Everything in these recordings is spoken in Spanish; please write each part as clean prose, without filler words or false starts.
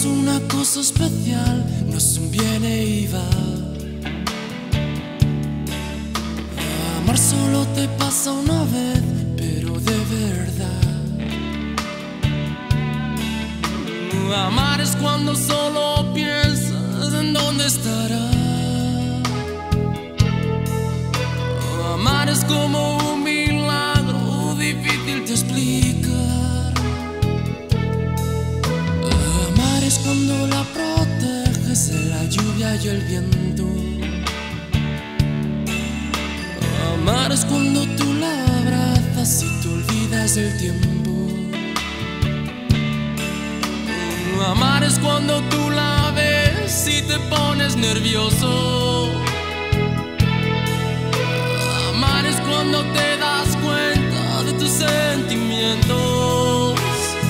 es una cosa especial, no es un viene y va. Amar solo te pasa una vez, pero de verdad. Amar es cuando solo piensas en dónde estará. Amar es como un milagro difícil de explicar. Amar es cuando la proteges de la lluvia y el viento. Amar es cuando tú la abrazas y te olvidas del tiempo. Amar es cuando tú la ves y te pones nervioso. Amar es cuando te das cuenta de tus sentimientos.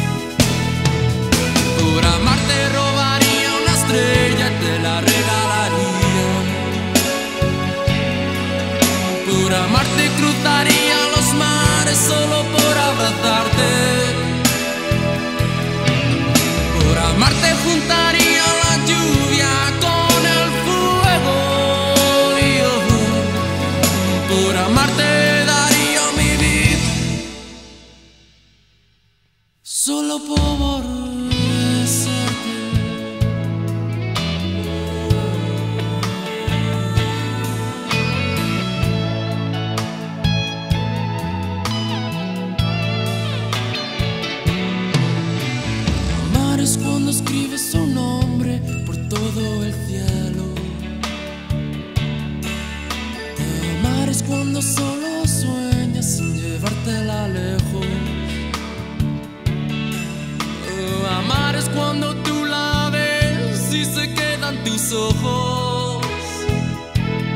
Por amar te robaría una estrella y te la regalaría. Por amar te cruzaría los mares solo por abrazarte. Por amar te juntaría la lluvia con el fuego. Por amar te daría mi vida solo por besarte. Amar es cuando escribes su nombre por todo el cielo. Amar es cuando solo sueñas sin llevártela lejos. Amar es cuando tú la ves y se quedan tus ojos.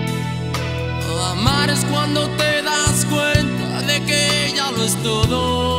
Amar es cuando te das cuenta de que ella lo es todo.